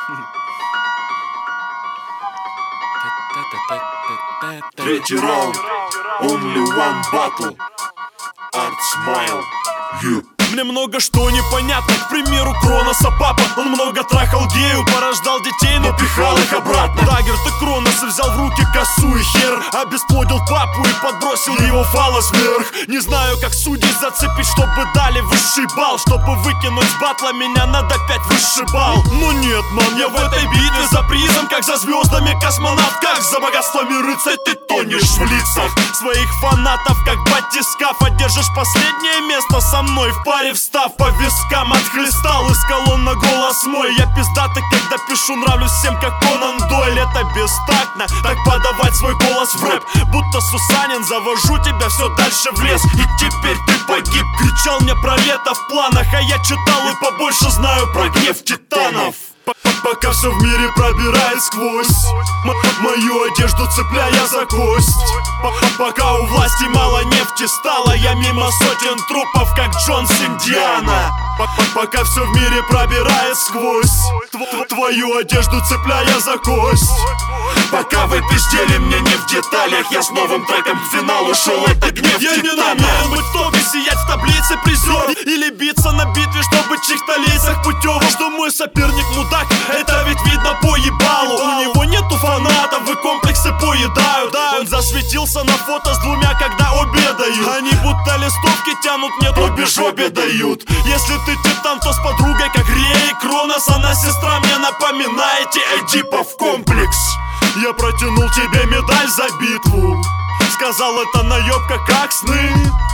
Третий раунд, only one battle, Art Smile, yeah. Мне много что непонятно, к примеру, Кроноса папа. Он много трахал гею, порождал детей, но пихал их обратно. Даггер, ты Кроноса взял в руки косу и хер, обесплодил папу и подбросил его фалос вверх. Не знаю, как судей зацепить, чтобы дали высший балл. Чтобы выкинуть с батла, меня надо 5 вышибал. Но нет, ман, я в этой битве за призом, как за звездами космонавт, как за богатствами рыцарь. Ты тонешь в лицах своих фанатов, как батискаф. Одержишь последнее место со мной в паре. Встав по вискам, отхлестал из колонна голос мой. Я пиздатый, когда пишу, нравлюсь всем, как Конан Дойль. Это бестактно, так подавать свой голос в рэп. Будто Сусанин, завожу тебя все дальше в лес. И теперь ты погиб, кричал мне про лето в планах. А я читал и побольше знаю про гнев титанов. Пока все в мире пробирает сквозь мою одежду, цепляя за кость. Пока у власти мало нефти стало, я мимо сотен трупов, как Джон с Индиана. Пока все в мире пробирает сквозь твою одежду, цепляя за кость. Пока вы пиздели мне не в деталях, я с новым треком к финалу шел, это гнев титана. Я не намерен быть в топе, сиять в таблице призеров или биться на битве, чтобы чьих-то лицах путевок. Что мой соперник мудак, это ведь видно по ебалу. У него нету фанатов и комплексы поедают. Он засветился на фото с двумя, когда обе дают. Они будто листовки тянут, нет, обе жопе дают. Если ты титан, то с подругой, как Рей и Кронос. Она сестра, мне напоминаете Эдипов комплекс. Я протянул тебе медаль за битву, сказал, это наебка, как сны.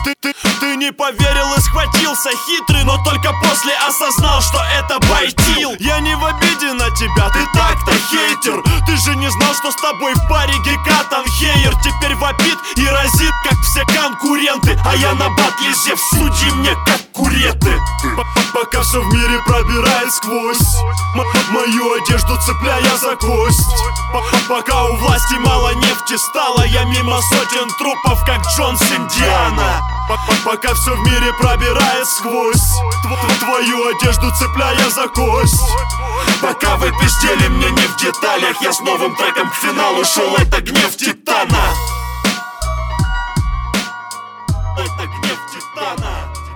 Ты не поверил и схватился, хитрый, но только после осознал, что это байтил. Я не в обиде на тебя, ты так-то хейтер. Ты же не знал, что с тобой в паре Гекатан Хейер. Теперь вопит и разит, как все конкуренты. А я на батле Зевс, суди мне, как куреты. Пока все в мире пробирает сквозь мою одежду, цепляя за кость. Пока у власти мало нефти стало, я мимо сотен трупов, как Джон с Индиана. Пока все в мире пробирает сквозь твою одежду, цепляя за кость. Пока вы пиздели мне не в деталях, я с новым треком к финалу шел, это гнев титана. Это гнев титана.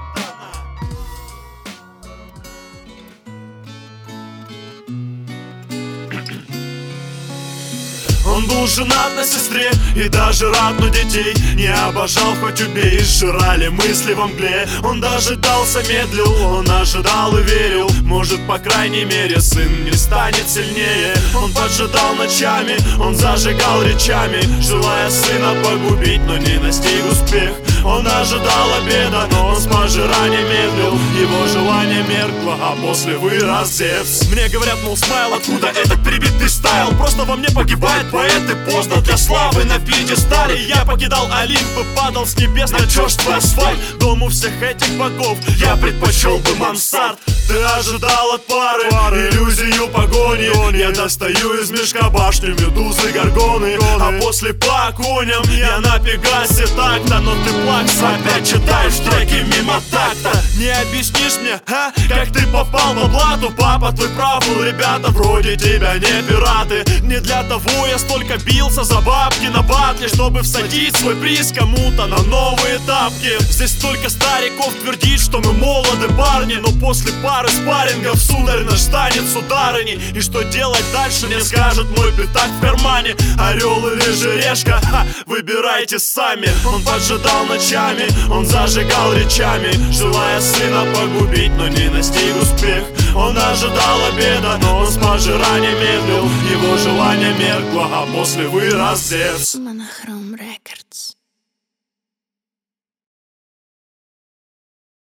Он был женат на сестре и даже рад, но детей не обожал, хоть убей, сжирали мысли во мгле. Он дожидался, медлил, он ожидал и верил, может, по крайней мере, сын не станет сильнее. Он поджидал ночами, он зажигал речами, желая сына погубить, но не настиг успех. Он ожидал обеда, но он с пожиранием медлил, его желание меркло, а после вырос Зевс. Мне говорят, мол, Смайл, откуда этот прибитый стайл? Просто во мне погибает поэты, поздно для славы на пьедестале. Я покидал Олимп и падал с небес на черствый асфальт. Дому всех этих богов я предпочел бы мансард. Ты ожидал от пары иллюзию погони. Я достаю из мешка башню медузы горгоны, а после по коням я на Пегасе так-то. Но ты плакс опять читаешь треки мимо такта. Не объяснишь мне, а, как ты попал в блату? Папа, твой прав был, ребята вроде тебя не пираты. Не для того я столько бился за бабки на батле, чтобы всадить свой приз кому-то на новые тапки. Здесь столько стариков твердит, что мы молоды парни, но после пары спаррингов сударь наш станет сударыней. И что делать дальше, мне скажет мой пятак в кармане. Орел или жерешка, ха, выбирайте сами. Он поджидал ночами, он зажигал речами, желая сына погубить, но не настиг успех. Он ожидал обеда, но он с пожиранием медлил, его желание меркло, а после вырос Зевс. Монохром.